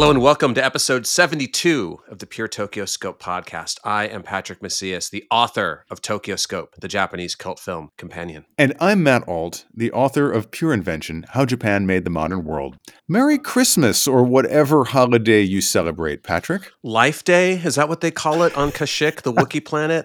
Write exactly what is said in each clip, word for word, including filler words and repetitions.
Hello and welcome to episode seventy-two of the Pure Tokyo Scope podcast. I am Patrick Macias, the author of Tokyo Scope, the Japanese cult film companion. And I'm Matt Alt, the author of Pure Invention, How Japan Made the Modern World. Merry Christmas, or whatever holiday you celebrate, Patrick. Life Day, is that what they call it on Kashyyyk, the Wookiee planet?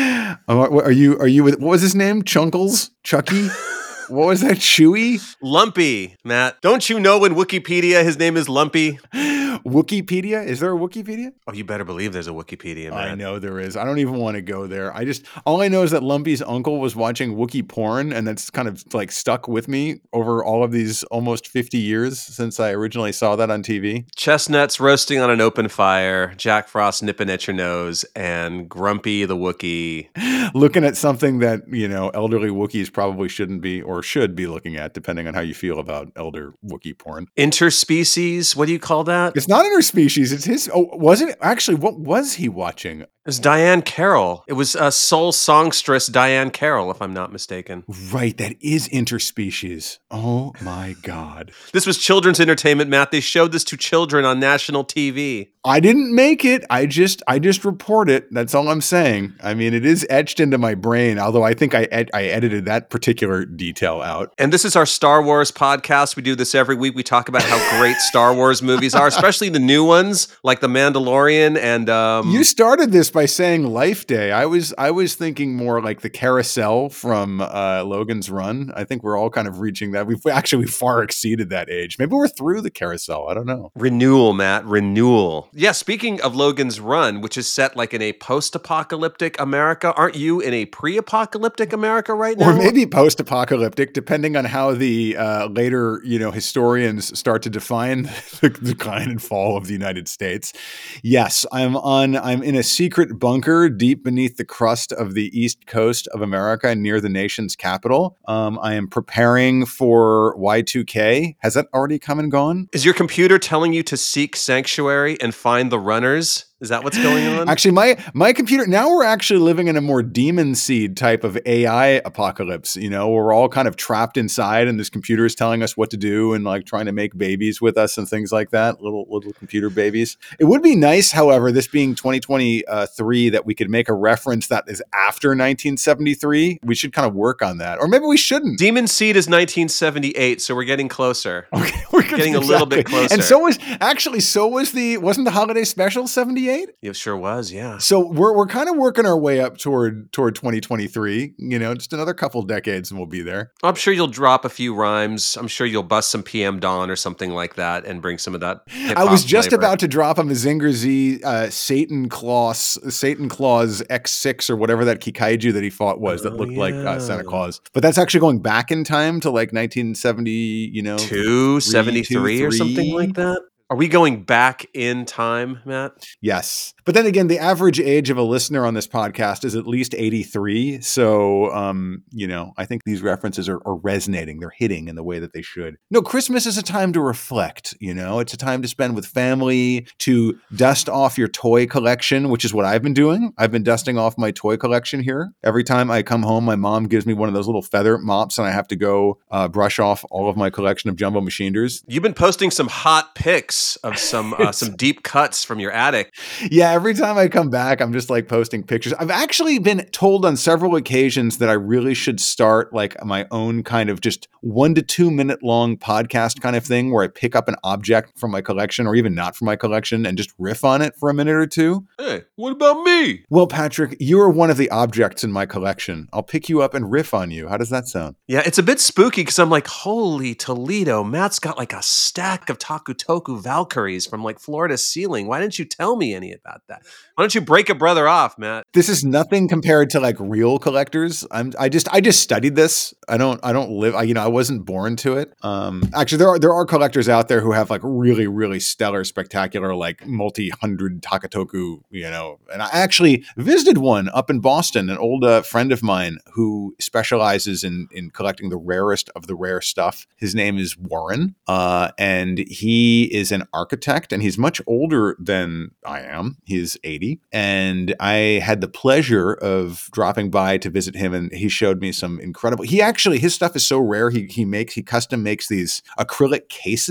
Are you, are you with, what was his name? Chunkles? Chucky? What was that? Chewy? Lumpy, Matt. Don't you know in Wikipedia his name is Lumpy? Wikipedia? Is there a Wikipedia? Oh, you better believe there's a Wikipedia, man. I know there is. I don't even want to go there. I just, all I know is that Lumpy's uncle was watching Wookiee porn, and that's kind of like stuck with me over all of these almost fifty years since I originally saw that on T V. Chestnuts roasting on an open fire, Jack Frost nipping at your nose, and Grumpy the Wookiee. Looking at something that, you know, elderly Wookiees probably shouldn't be or should be looking at, depending on how you feel about elder Wookiee porn. Interspecies, what do you call that? It's not interspecies. It's his. Oh, was it? Actually, what was he watching? It was Diane Carroll. It was a soul songstress Diane Carroll, if I'm not mistaken. Right, that is interspecies. Oh my God. This was children's entertainment, Matt. They showed this to children on national T V. I didn't make it. I just I just report it. That's all I'm saying. I mean, it is etched into my brain, although I think I ed- I edited that particular detail out. And this is our Star Wars podcast. We do this every week. We talk about how great Star Wars movies are, especially the new ones, like The Mandalorian and... Um, you started this by saying Life Day. I was I was thinking more like the carousel from uh, Logan's Run. I think we're all kind of reaching that. We've actually far exceeded that age. Maybe we're through the carousel. I don't know. Renewal, Matt. Renewal. Yeah, speaking of Logan's Run, which is set like in a post-apocalyptic America, aren't you in a pre-apocalyptic America right now? Or maybe post-apocalyptic, depending on how the uh, later, you know, historians start to define the decline and fall of the United States. Yes, I'm on. I'm in a secret bunker deep beneath the crust of the east coast of America near the nation's capital. Um, I am preparing for Y two K. Has that already come and gone? Is your computer telling you to seek sanctuary and find the runners? Is that what's going on? Actually, my my computer, now we're actually living in a more demon seed type of A I apocalypse, you know, where we're all kind of trapped inside and this computer is telling us what to do and like trying to make babies with us and things like that, little little computer babies. It would be nice, however, this being twenty twenty-three, that we could make a reference that is after nineteen seventy-three. We should kind of work on that. Or maybe we shouldn't. Demon Seed is nineteen seventy-eight, so we're getting closer. Okay, we're getting a little bit closer. And so was, actually, so was the, wasn't the holiday special seventy-eight? It sure was, yeah. So we're we're kind of working our way up toward toward twenty twenty-three. You know, just another couple decades and we'll be there. I'm sure you'll drop a few rhymes. I'm sure you'll bust some P M Dawn or something like that and bring some of that hip-hop I was just flavor. about to drop a Mazinger Z uh, Satan Claus, Satan Claus X six or whatever that Kikaiju that he fought was that Oh, looked yeah. like uh, Santa Claus. But that's actually going back in time to like nineteen seventy, you know, two seventy-three or something like that. Are we going back in time, Matt? Yes. But then again, the average age of a listener on this podcast is at least eighty-three. So, um, you know, I think these references are, are resonating. They're hitting in the way that they should. No, Christmas is a time to reflect, you know. It's a time to spend with family, to dust off your toy collection, which is what I've been doing. I've been dusting off my toy collection here. Every time I come home, my mom gives me one of those little feather mops and I have to go uh, brush off all of my collection of Jumbo Machineders. You've been posting some hot pics of some uh, some deep cuts from your attic. Yeah, every time I come back, I'm just like posting pictures. I've actually been told on several occasions that I really should start like my own kind of just one to two minute long podcast kind of thing where I pick up an object from my collection or even not from my collection and just riff on it for a minute or two. Hey, what about me? Well, Patrick, you are one of the objects in my collection. I'll pick you up and riff on you. How does that sound? Yeah, it's a bit spooky because I'm like, holy Toledo, Matt's got like a stack of Takutoku Valkyries from like floor to ceiling. Why didn't you tell me any about that? Why don't you break a brother off, Matt? This is nothing compared to like real collectors. I'm I just I just studied this. I don't I don't live I, you know I wasn't born to it. Um, actually, there are there are collectors out there who have like really really stellar, spectacular, like multi-hundred Takatoku. You know, and I actually visited one up in Boston. An old uh, friend of mine who specializes in in collecting the rarest of the rare stuff. His name is Warren, uh, and he is an architect, and he's much older than I am. He's eighty, and I had the pleasure of dropping by to visit him, and he showed me some incredible. He actually his stuff is so rare. He he makes he custom makes these acrylic cases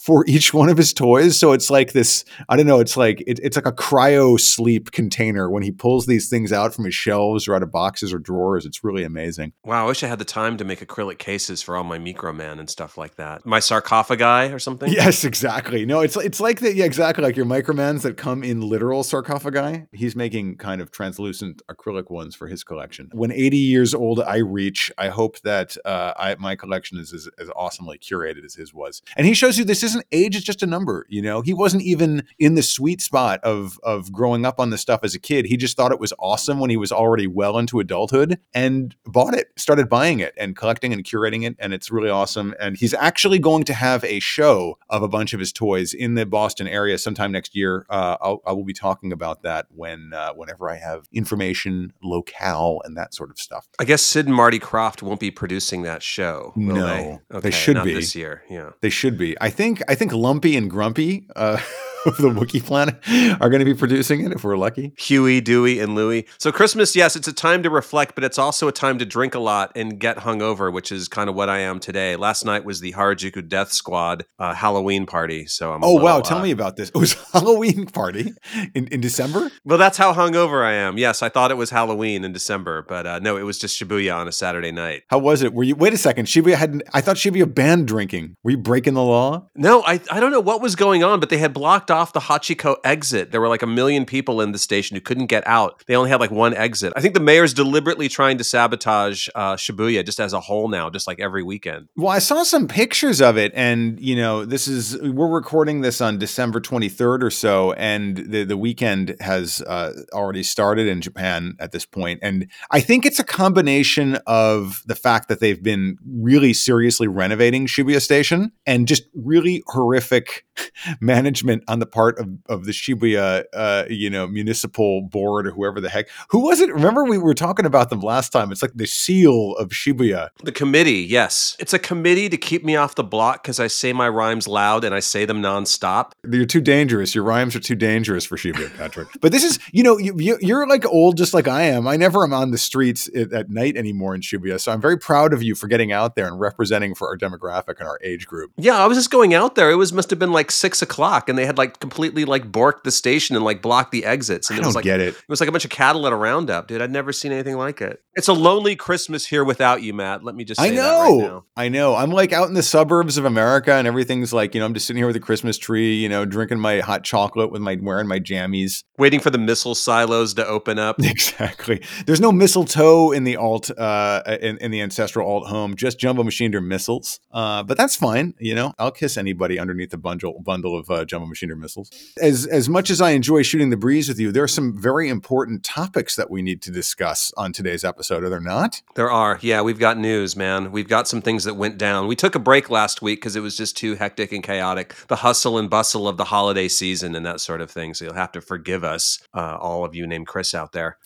for each one of his toys. So it's like this, I don't know, it's like it, it's like a cryo sleep container when he pulls these things out from his shelves or out of boxes or drawers. It's really amazing. Wow, I wish I had the time to make acrylic cases for all my Microman and stuff like that. My sarcophagi or something? Yes, exactly. No, it's it's like that. Yeah, exactly. Like your Micromans that come in literal sarcophagi. He's making kind of translucent acrylic ones for his collection. When eighty years old I reach, I hope that uh, I, my collection is as, as awesomely curated as his was. And he shows you this isn't age; it's just a number. You know, he wasn't even in the sweet spot of of growing up on this stuff as a kid. He just thought it was awesome when he was already well into adulthood and bought it, started buying it and collecting and curating it, and it's really awesome. And he's actually going to have a show of a bunch of his toys in the Boston area sometime next year. Uh, I'll, I will be talking about that when uh, whenever I have information, locale, and that sort of stuff. I guess Sid and Marty Krofft won't be producing that show, will no, they? Okay, they should not be this year. Yeah, they should be. I think. I think Lumpy and Grumpy uh, of the Wookiee Planet are going to be producing it if we're lucky. Huey, Dewey, and Louie. So Christmas, yes, it's a time to reflect, but it's also a time to drink a lot and get hungover, which is kind of what I am today. Last night was the Harajuku Death Squad uh, Halloween party. So I'm. Oh a little, wow! Tell uh, me about this. It was Halloween party in, in December. Well, that's how hungover I am. Yes, I thought it was Halloween in December, but uh, no, it was just Shibuya on a Saturday night. How was it? Were you? Wait a second. Shibuya had. I thought Shibuya banned drinking. Were you breaking the law? No, I I don't know what was going on, but they had blocked off the Hachiko exit. There were like a million people in the station who couldn't get out. They only had like one exit. I think the mayor's deliberately trying to sabotage uh, Shibuya just as a whole now, just like every weekend. Well, I saw some pictures of it, and you know, this is we're recording this on December twenty-third or so, and the the weekend has uh, already started in Japan at this point. And I think it's a combination of the fact that they've been really seriously renovating Shibuya Station and just really horrific management on the part of, of the Shibuya, uh, you know, municipal board or whoever the heck. Who was it? Remember we were talking about them last time. It's like the seal of Shibuya. The committee, yes. It's a committee to keep me off the block because I say my rhymes loud and I say them nonstop. You're too dangerous. Your rhymes are too dangerous for Shibuya, Patrick. But this is, you know, you, you, you're like old just like I am. I never am on the streets at, at night anymore in Shibuya. So I'm very proud of you for getting out there and representing for our demographic and our age group. Yeah, I was just going out there. It was must have been like six o'clock and they had like completely like borked the station and like blocked the exits. And I it was don't like, get it. It was like a bunch of cattle at a roundup, dude. I'd never seen anything like it. It's a lonely Christmas here without you, Matt. Let me just say I know. that right now. I know. I'm like out in the suburbs of America and everything's like, you know, I'm just sitting here with a Christmas tree, you know, drinking my hot chocolate with my, wearing my jammies. Waiting for the missile silos to open up. Exactly. There's no mistletoe in the alt, uh, in, in the ancestral alt home, just jumbo machinery missiles. Uh, but that's fine. You know, I'll kiss anybody underneath the bundle, bundle of uh, jumbo machinery missiles. As, as much as I enjoy shooting the breeze with you, there are some very important topics that we need to discuss on today's episode, are there not? There are. Yeah, we've got news, man. We've got some things that went down. We took a break last week because it was just too hectic and chaotic. The hustle and bustle of the holiday season and that sort of thing. So you'll have to forgive us, uh, all of you named Chris out there.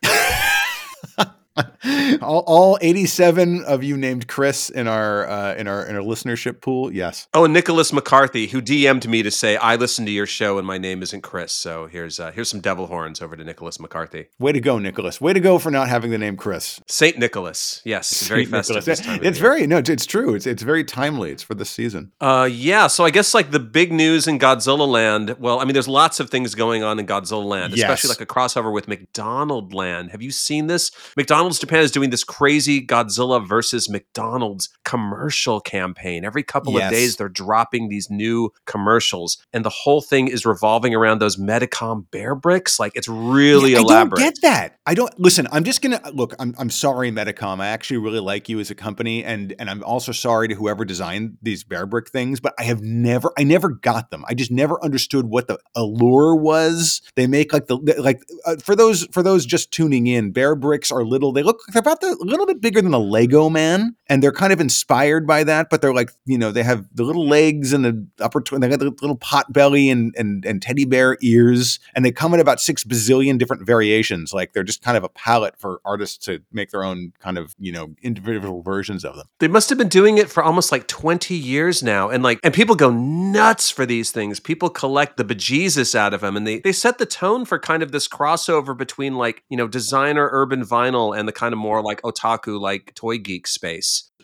all, all eighty-seven of you named Chris in our uh, in our in our listenership pool, yes. Oh, and Nicholas McCarthy, who D M'd me to say I listen to your show and my name isn't Chris. So here's uh, here's some devil horns over to Nicholas McCarthy. Way to go, Nicholas! Way to go for not having the name Chris. Saint Nicholas, yes, very Saint festive. Nicholas. This time of it's year. very no, it's true. It's it's very timely. It's for the season. Uh, yeah. So I guess like the big news in Godzilla Land. Well, I mean, there's lots of things going on in Godzilla Land, Yes. especially like a crossover with McDonald Land. Have you seen this? McDonald's Japan is doing this crazy Godzilla versus McDonald's commercial campaign. Every couple Yes. of days, they're dropping these new commercials, and the whole thing is revolving around those Medicom bear bricks. Like it's really Yeah, elaborate. I don't get that. I don't listen. I'm just gonna look. I'm I'm sorry, Medicom. I actually really like you as a company, and and I'm also sorry to whoever designed these bear brick things. But I have never, I never got them. I just never understood what the allure was. They make like the like uh, for those for those just tuning in. Bear bricks are little. They look they're about the, a little bit bigger than a Lego man, and they're kind of inspired by that. But they're like you know they have the little legs and the upper. Tw- they got the little pot belly and and and teddy bear ears, and they come in about six bazillion different variations. Like they're just kind of a palette for artists to make their own kind of, you know, individual versions of them. They must have been doing it for almost like twenty years now. And like, and people go nuts for these things. People collect the bejesus out of them. And they, they set the tone for kind of this crossover between like, you know, designer urban vinyl and the kind of more like otaku, like toy geek space.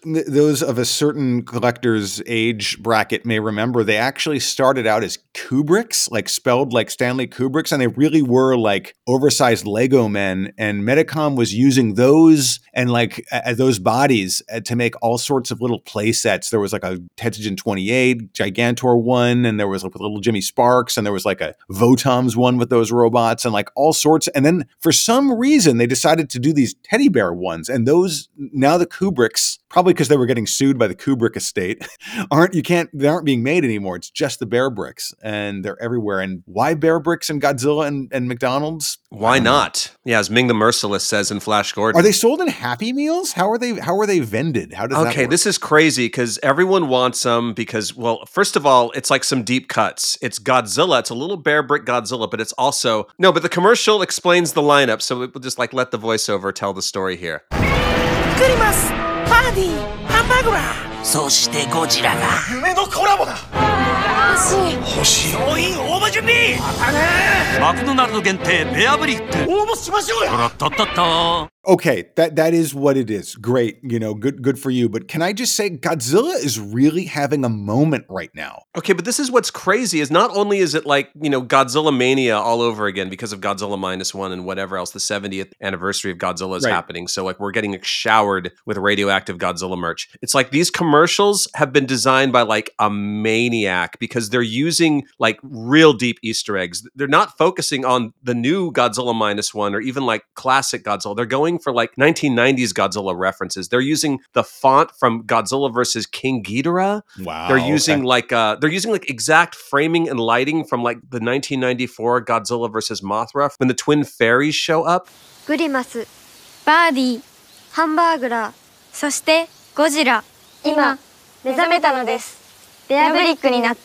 th- those of a certain collector's age bracket may remember, they actually started out as Kubricks, like spelled like Stanley Kubricks, and they really were like oversized Lego men. And Medicom was using those and like uh, those bodies uh, to make all sorts of little play sets. There was like a Tetsugen twenty-eight Gigantor one, and there was like a little Jimmy Sparks, and there was like a Votoms one with those robots, and like all sorts. And then for some reason, they decided to do these teddy bear ones, and those now the Kubricks, probably because they were getting sued by the Kubrick estate, aren't you can't they aren't being made anymore. It's just the Bear Bricks, and they're everywhere. And why Bear Bricks and Godzilla and, and McDonald's? Why not? Know. Yeah, as Ming the Merciless says in Flash Gordon. Are they sold in Happy Meals? How are they? How are they vended? How does okay, that work? This is crazy because everyone wants them because, well, first of all, it's like some deep cuts. It's Godzilla. It's a little Bear Brick Godzilla, but it's also no. But the commercial explains the lineup, so we'll just like let the voiceover tell the story here. 作ります。パーディーハンバーグラー。そしてゴジラが夢のコラボだ。欲しい。欲しい。商品応募準備。またね。マクドナルド限定ベアブリック。応募しましょうよ。とろっとっとっと。 Okay, that that is what it is. Great, you know, good good for you. But can I just say Godzilla is really having a moment right now. Okay, but this is what's crazy is not only is it like, you know, Godzilla mania all over again because of Godzilla Minus One and whatever else, the seventieth anniversary of Godzilla is right. happening. So like we're getting showered with radioactive Godzilla merch. It's like these commercials have been designed by like a maniac because they're using like real deep Easter eggs. They're not focusing on the new Godzilla Minus One or even like classic Godzilla. They're going for like nineteen nineties Godzilla references. They're using the font from Godzilla versus King Ghidorah. Wow. They're using okay. like uh they're using like exact framing and lighting from like the nineteen ninety-four Godzilla versus Mothra when the twin fairies show up. グリマス、バーディー、ハンバーグラー、そしてゴジラ。今目覚めたのです。ベアブリックになって。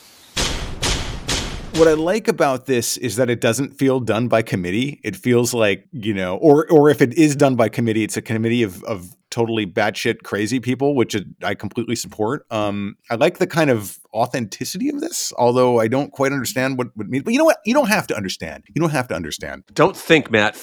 What I like about this is that it doesn't feel done by committee. It feels like, you know, or or if it is done by committee, it's a committee of of totally batshit crazy people, which I completely support. Um, I like the kind of authenticity of this, although I don't quite understand what it means. But you know what? You don't have to understand. You don't have to understand. Don't think, Matt.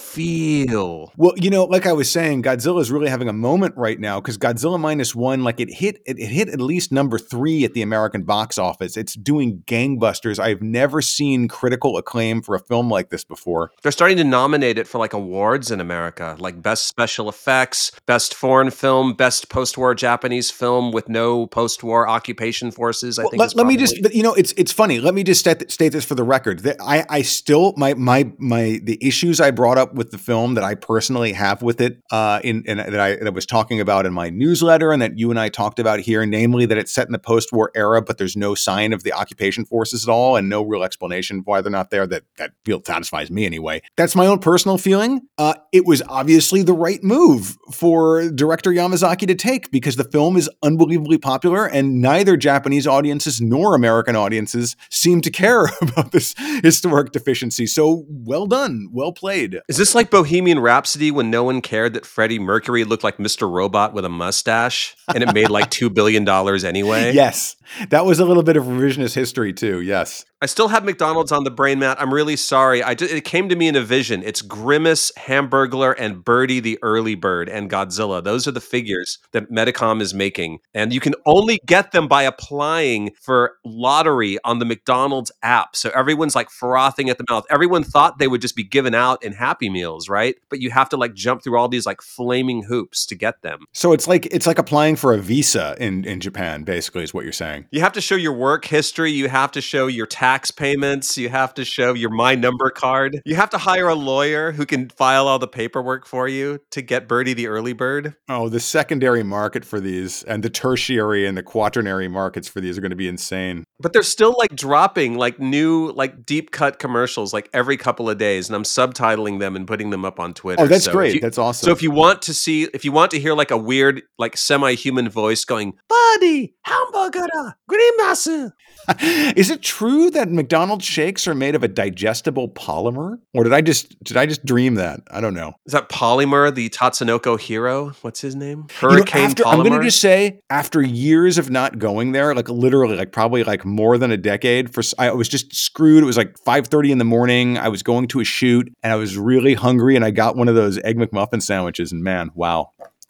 Feel. Well, you know, like I was saying, Godzilla is really having a moment right now because Godzilla Minus One, like it hit, it, it hit at least number three at the American box office. It's doing gangbusters. I've never seen critical acclaim for a film like this before. They're starting to nominate it for like awards in America, like best special effects, best foreign film, best post-war Japanese film with no post-war occupation forces. I well, think. Let, let me just, you know, it's it's funny. Let me just state, state this for the record. I I still my my my the issues I brought up with the film that I personally have with it, uh, in, in that I that I was talking about in my newsletter, and that you and I talked about here, namely that it's set in the post-war era, but there's no sign of the occupation forces at all, and no real explanation why they're not there. That that feel satisfies me anyway. That's my own personal feeling. Uh, it was obviously the right move for director Yamazaki to take because the film is unbelievably popular, and neither Japanese audiences nor American audiences seem to care about this historic deficiency. So well done, well played. Is this like Bohemian Rhapsody when no one cared that Freddie Mercury looked like Mister Robot with a mustache and it made like two billion dollars anyway? Yes, that was a little bit of revisionist history too, yes. I still have McDonald's on the brain, Matt. I'm really sorry. I just, it came to me in a vision. It's Grimace, Hamburglar, and Birdie the Early Bird and Godzilla. Those are the figures that Medicom is making. And you can only get them by applying for lottery on the McDonald's app. So everyone's like frothing at the mouth. Everyone thought they would just be given out in Happy Meals, right? But you have to like jump through all these like flaming hoops to get them. So it's like it's like applying for a visa in, in Japan, basically, is what you're saying. You have to show your work history. You have to show your tax payments. You have to show your My Number card. You have to hire a lawyer who can file all the paperwork for you to get Birdie the Early Bird. Oh, the secondary market for these and the tertiary and the quaternary markets for these are going to be insane. But they're still like dropping like new like deep cut commercials like every couple of days, and I'm subtitling them and putting them up on Twitter. Oh, that's so great. You, that's awesome. So if you want to see, if you want to hear like a weird like semi-human voice going, "Buddy, hamburger, grimace." Is it true that McDonald's shakes are made of a digestible polymer? Or did I just did I just dream that? I don't know. Is that Polymer, the Tatsunoko hero? What's his name? Hurricane you know, after, Polymer? I'm going to just say, after years of not going there, like literally, like probably like more than a decade, for I was just screwed. It was like five thirty in the morning. I was going to a shoot and I was really hungry and I got one of those Egg McMuffin sandwiches and man, wow.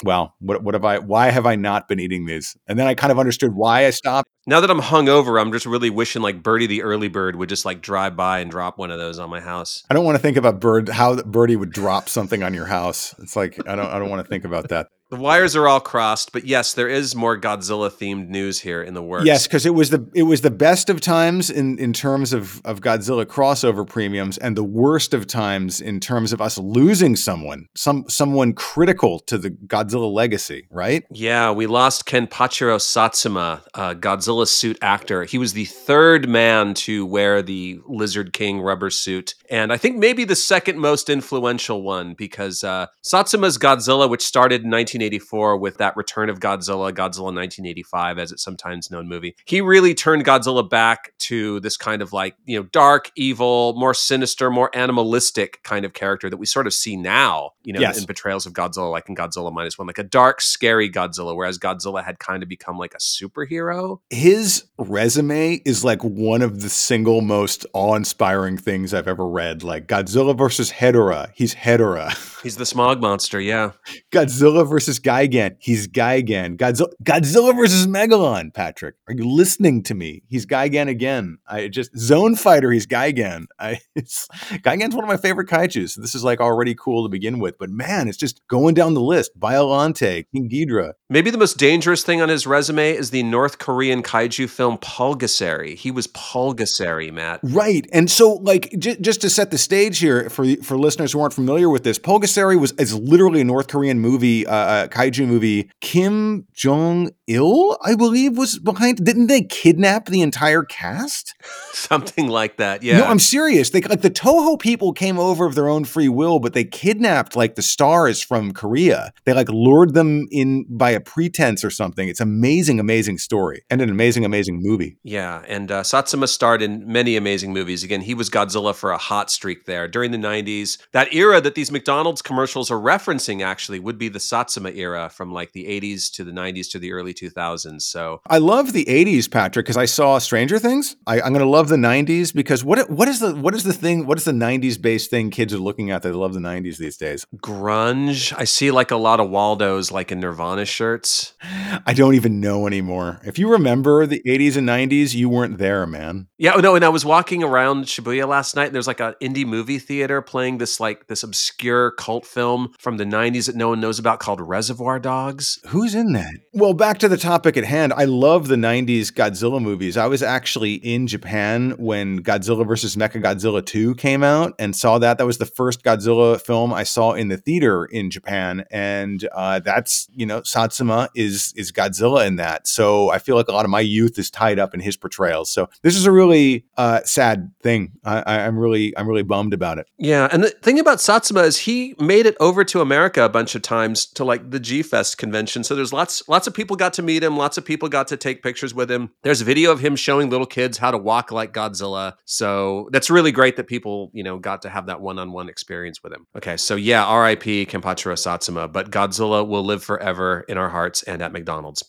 Well, what what have I? Why have I not been eating these? And then I kind of understood why I stopped. Now that I'm hungover, I'm just really wishing like Birdie the early bird would just like drive by and drop one of those on my house. I don't want to think about Bird how Birdie would drop something on your house. It's like I don't I don't want to think about that. The wires are all crossed, but yes, there is more Godzilla-themed news here in the works. Yes, because it was the it was the best of times in, in terms of, of Godzilla crossover premiums, and the worst of times in terms of us losing someone, some someone critical to the Godzilla legacy, right? Yeah, we lost Kenpachiro Satsuma, a Godzilla suit actor. He was the third man to wear the Lizard King rubber suit, and I think maybe the second most influential one, because uh, Satsuma's Godzilla, which started in nineteen eighty-four with that Return of Godzilla, Godzilla nineteen eighty-five, as it's sometimes known movie. He really turned Godzilla back to this kind of like, you know, dark, evil, more sinister, more animalistic kind of character that we sort of see now, you know, Yes. in portrayals of Godzilla, like in Godzilla Minus One, like a dark, scary Godzilla, whereas Godzilla had kind of become like a superhero. His resume is like one of the single most awe-inspiring things I've ever read. Like Godzilla versus Hedorah, he's Hedorah. He's the smog monster, yeah. Godzilla versus Gigan, he's Gigan. Godzilla, Godzilla versus Megalon, Patrick. Are you listening to me? He's Gigan again. I just Zone Fighter, he's Gigan. I it's, Gigan's one of my favorite kaijus. This is like already cool to begin with, but man, it's just going down the list. Biolante, King Ghidorah. Maybe the most dangerous thing on his resume is the North Korean kaiju film Pulgasari. He was Pulgasari, Matt. Right. And so like j- just to set the stage here for for listeners who aren't familiar with this, Pulgasari was is literally a North Korean movie, uh, uh, kaiju movie. Kim Jong-il, I believe, was behind. Didn't they kidnap the entire cast? Something like that, yeah. No, I'm serious. They like the Toho people came over of their own free will, but they kidnapped like the stars from Korea. They like lured them in by a pretense or something. It's amazing, amazing story and an amazing, amazing movie. Yeah, and uh, Satsuma starred in many amazing movies. Again, he was Godzilla for a hot streak there during the nineties. That era that these McDonald's commercials are referencing actually would be the Satsuma era from like the eighties to the nineties to the early two thousands. So I love the eighties, Patrick, because I saw Stranger Things. I, I'm going to love the nineties because what what is the what is the thing? What is the nineties based thing kids are looking at? They love the nineties these days. grunge. I see like a lot of Waldos like in Nirvana shirts. I don't even know anymore. If you remember the eighties and nineties, you weren't there, man. Yeah, oh, no, and I was walking around Shibuya last night and there's like an indie movie theater playing this like this obscure cult film from the nineties that no one knows about called Reservoir Dogs. Who's in that? Well, back to the topic at hand. I love the nineties Godzilla movies. I was actually in Japan when Godzilla versus Mechagodzilla two came out and saw that. That was the first Godzilla film I saw in the theater in Japan. And uh, that's, you know, Satsuma is is Godzilla in that. So I feel like a lot of my youth is tied up in his portrayals. So this is a really uh, sad thing. I, I'm really, I'm really bummed about it. Yeah, and the thing about Satsuma is he made it over to America a bunch of times to like the G-Fest convention. So there's lots lots of people got to meet him, lots of people got to take pictures with him. There's a video of him showing little kids how to walk like Godzilla. So that's really great that people, you know, got to have that one-on-one experience with him. Okay, so yeah, R I P Kenpachiro Satsuma, but Godzilla will live forever in our hearts and at McDonald's.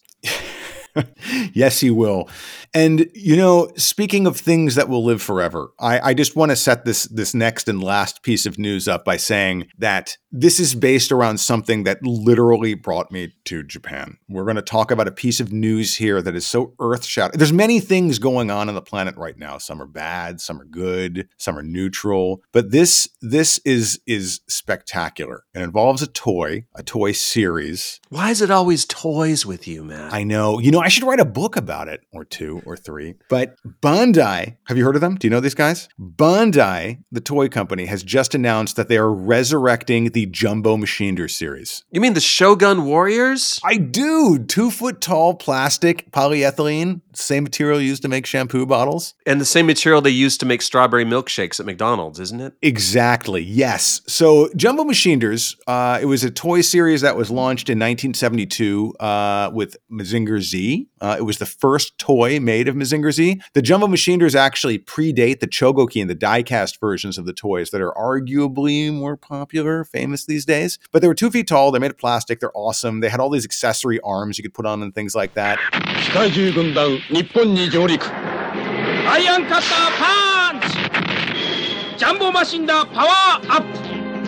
Yes, he will. And, you know, speaking of things that will live forever, I, I just want to set this this next and last piece of news up by saying that this is based around something that literally brought me to Japan. We're going to talk about a piece of news here that is so earth-shattering. There's many things going on on the planet right now. Some are bad, some are good, some are neutral. But this this is is spectacular. It involves a toy, a toy series. Why is it always toys with you, Matt? I know. You know, I should write a book about it, or two, or three. But Bandai, have you heard of them? Do you know these guys? Bandai, the toy company, has just announced that they are resurrecting the Jumbo Machinder series. You mean the Shogun Warriors? I do. Two foot tall plastic polyethylene, same material used to make shampoo bottles. And the same material they used to make strawberry milkshakes at McDonald's, isn't it? Exactly. Yes. So Jumbo Machinders, uh, it was a toy series that was launched in nineteen seventy-two uh, with Mazinger Z. Uh, it was the first toy made of Mazinger Z. The Jumbo Machinders actually predate the Chogoki and the die-cast versions of the toys that are arguably more popular, famous these days. But they were two feet tall. They're made of plastic. They're awesome. They had all these accessory arms you could put on and things like that. Iron Cutter Punch! Jumbo Machinder Power Up!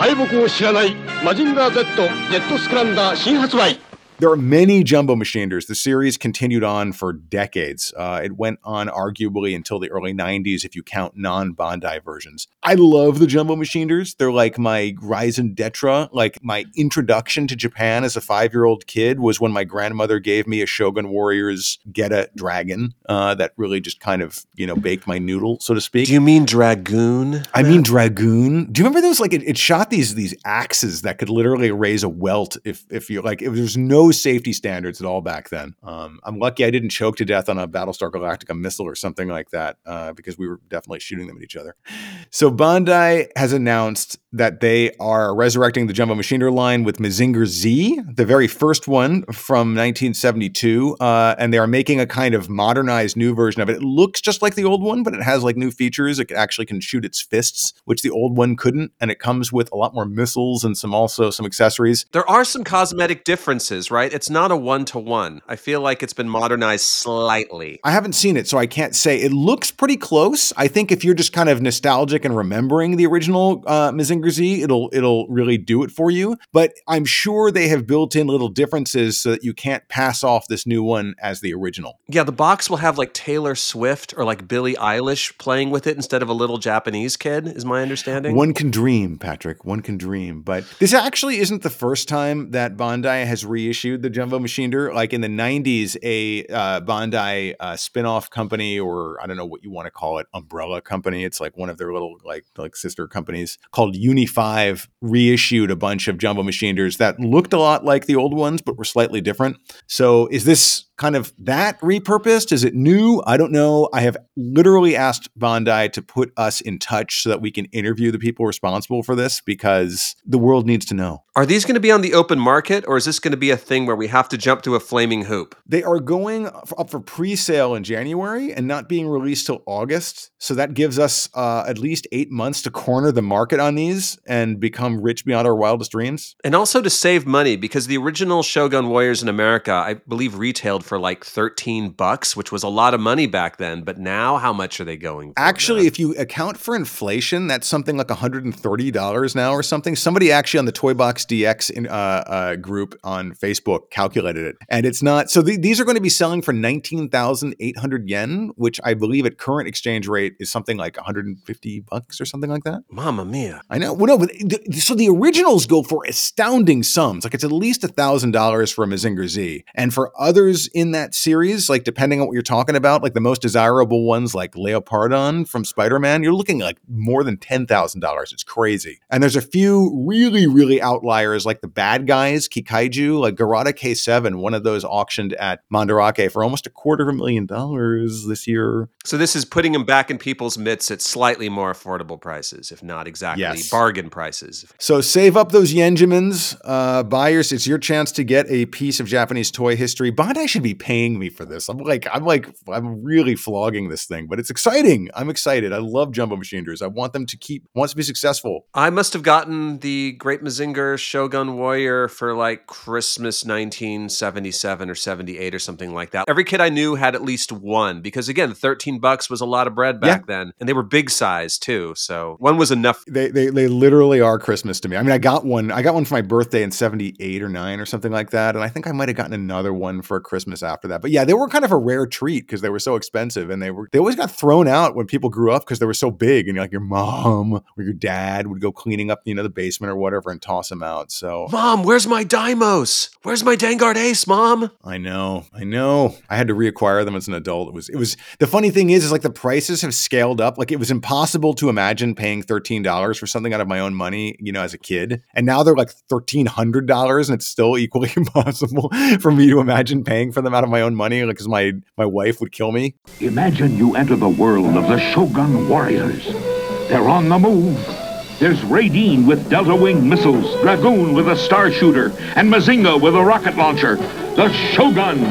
敗北を知らないマジンガー Z ジェットスクランダー新発売 There are many Jumbo Machiners. The series continued on for decades. Uh, it went on arguably until the early nineties if you count non-Bandai versions. I love the Jumbo Machiners. They're like my Ryzen Detra. Like my introduction to Japan as a five-year-old kid was when my grandmother gave me a Shogun Warriors Geta Dragon uh, that really just kind of, you know, baked my noodle, so to speak. Do you mean Dragoon? I mean Dragoon. Do you remember those? Like it, it shot these these axes that could literally raise a welt if if you like. If there's no safety standards at all back then. Um, I'm lucky I didn't choke to death on a Battlestar Galactica missile or something like that uh, because we were definitely shooting them at each other. So Bandai has announced that they are resurrecting the Jumbo Machineer line with Mazinger Z, the very first one from nineteen seventy-two, uh, and they are making a kind of modernized new version of it. It looks just like the old one, but it has like new features. It actually can shoot its fists, which the old one couldn't, and it comes with a lot more missiles and some also some accessories. There are some cosmetic differences, right? It's not a one-to-one. I feel like it's been modernized slightly. I haven't seen it, so I can't say. It looks pretty close. I think if you're just kind of nostalgic and remembering the original uh, Mazinger Z, it'll it'll really do it for you. But I'm sure they have built in little differences so that you can't pass off this new one as the original. Yeah, the box will have like Taylor Swift or like Billie Eilish playing with it instead of a little Japanese kid, is my understanding. One can dream, Patrick. One can dream. But this actually isn't the first time that Bandai has reissued the Jumbo Machineer. Like in the nineties, a uh, Bandai uh, spin-off company, or I don't know what you want to call it, umbrella company. It's like one of their little like like sister companies called Uni five reissued a bunch of Jumbo Machineers that looked a lot like the old ones, but were slightly different. So is this kind of that repurposed? Is it new? I don't know. I have literally asked Bandai to put us in touch so that we can interview the people responsible for this because the world needs to know. Are these going to be on the open market, or is this going to be a thing where we have to jump to a flaming hoop? They are going up for pre-sale in January and not being released till August. So that gives us uh, at least eight months to corner the market on these and become rich beyond our wildest dreams. And also to save money, because the original Shogun Warriors in America, I believe, retailed for like thirteen bucks, which was a lot of money back then. But now, how much are they going for? Actually, now? If you account for inflation, that's something like one hundred thirty dollars now or something. Somebody actually on the Toy Box D X in, uh, uh, group on Facebook calculated it. And it's not, so th- these are going to be selling for nineteen thousand eight hundred yen, which I believe at current exchange rate is something like one hundred fifty bucks or something like that. Mamma mia. I know. Well, no, but th- so the originals go for astounding sums. Like it's at least one thousand dollars for a Mazinger Z. And for others in that series, like depending on what you're talking about, like the most desirable ones like Leopardon from Spider-Man, you're looking like more than ten thousand dollars. It's crazy. And there's a few really, really outliers like the bad guys, Kikaiju, like Garada K seven, one of those auctioned at Mandarake for almost a quarter of a million dollars this year. So this is putting them back in people's midst at slightly more affordable prices, if not exactly Yes. bargain prices. So save up those Yenjimins, uh, buyers. It's your chance to get a piece of Japanese toy history. Bandai should be paying me for this. I'm like, I'm like, I'm really flogging this thing, but it's exciting. I'm excited. I love Jumbo Machineers. I want them to keep, wants to be successful. I must have gotten the Great Mazinger Shogun Warrior for like Christmas nineteen seventy-seven or seventy-eight or something like that. Every kid I knew had at least one because again, thirteen bucks was a lot of bread back yeah. then. And they were big size too. So one was enough. They, they they literally are Christmas to me. I mean, I got one, I got one for my birthday in seventy-eight or nine or something like that. And I think I might've gotten another one for Christmas after that. But yeah, they were kind of a rare treat because they were so expensive and they were, they always got thrown out when people grew up because they were so big and like your mom or your dad would go cleaning up, you know, the basement or whatever and toss them out. So Mom, where's my Deimos? Where's my Vanguard Ace, Mom? I know, I know. I had to reacquire them as an adult. It was, it was, the funny thing is, is like the prices have scaled up. Like it was impossible to imagine paying thirteen dollars for something out of my own money, you know, as a kid. And now they're like thirteen hundred dollars and it's still equally impossible for me to imagine paying for them out of my own money because my, my wife would kill me. Imagine you enter the world of the Shogun Warriors. They're on the move. There's Raideen with Delta Wing missiles, Dragoon with a star shooter, and Mazinga with a rocket launcher. The Shoguns.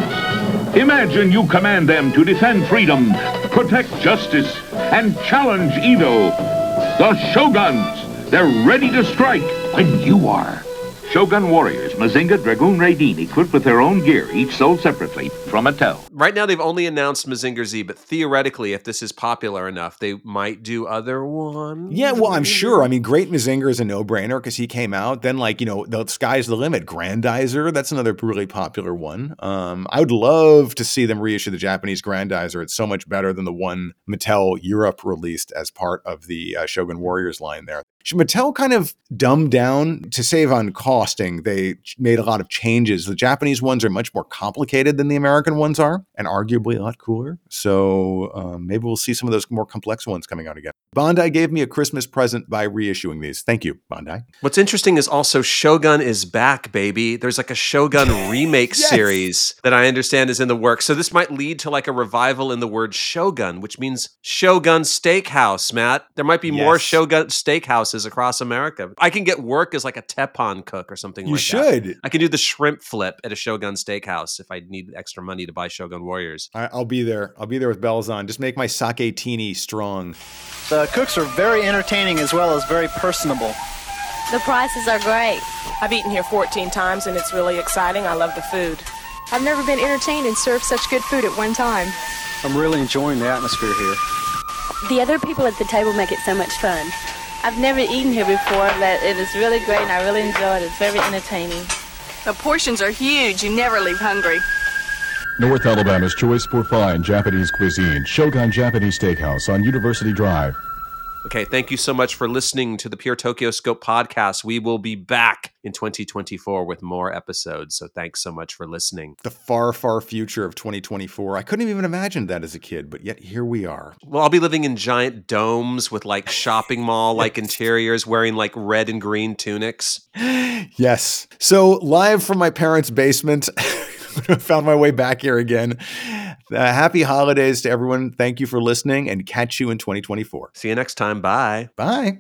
Imagine you command them to defend freedom, protect justice, and challenge evil. The Shoguns. They're ready to strike when you are. Shogun Warriors, Mazinga, Dragoon, Raideen, equipped with their own gear, each sold separately from Mattel. Right now, they've only announced Mazinger Z, but theoretically, if this is popular enough, they might do other ones. Yeah, well, I'm sure. I mean, Great Mazinger is a no-brainer because he came out. Then, like, you know, the sky's the limit. Grandizer, that's another really popular one. Um, I would love to see them reissue the Japanese Grandizer. It's so much better than the one Mattel Europe released as part of the uh, Shogun Warriors line there. Mattel kind of dumbed down to save on costing. They made a lot of changes. The Japanese ones are much more complicated than the American ones are, and arguably a lot cooler. So um, maybe we'll see some of those more complex ones coming out again. Bandai gave me a Christmas present by reissuing these. Thank you, Bandai. What's interesting is also Shogun is back, baby. There's like a Shogun remake Yes. series that I understand is in the works. So this might lead to like a revival in the word Shogun, which means Shogun Steakhouse, Matt. There might be Yes. more Shogun Steakhouses across America. I can get work as like a Teppan cook or something You like should. that. I can do the shrimp flip at a Shogun Steakhouse if I need extra money to buy Shogun Warriors. I, I'll be there. I'll be there with bells on. Just make my sake teeny strong. The cooks are very entertaining as well as very personable. The prices are great. I've eaten here fourteen times and it's really exciting. I love the food. I've never been entertained and served such good food at one time. I'm really enjoying the atmosphere here. The other people at the table make it so much fun. I've never eaten here before, but it is really great and I really enjoy it. It's very entertaining. The portions are huge. You never leave hungry. North Alabama's choice for fine Japanese cuisine, Shogun Japanese Steakhouse on University Drive. Okay, thank you so much for listening to the Pure Tokyo Scope podcast. We will be back in twenty twenty-four with more episodes, so thanks so much for listening. The far, far future of twenty twenty-four. I couldn't have even imagined that as a kid, but yet here we are. Well, I'll be living in giant domes with like shopping mall-like interiors, wearing like red and green tunics. Yes. So live from my parents' basement, I found my way back here again. Uh, happy holidays to everyone. Thank you for listening and catch you in twenty twenty-four. See you next time. Bye. Bye.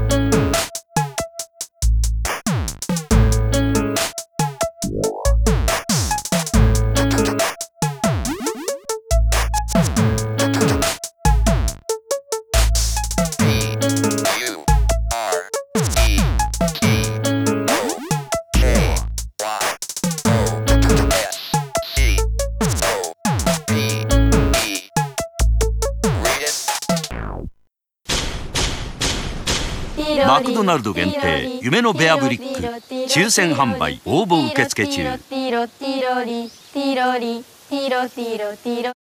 Read it. マクドナルド限定夢のベアブリック抽選販売応募受付中。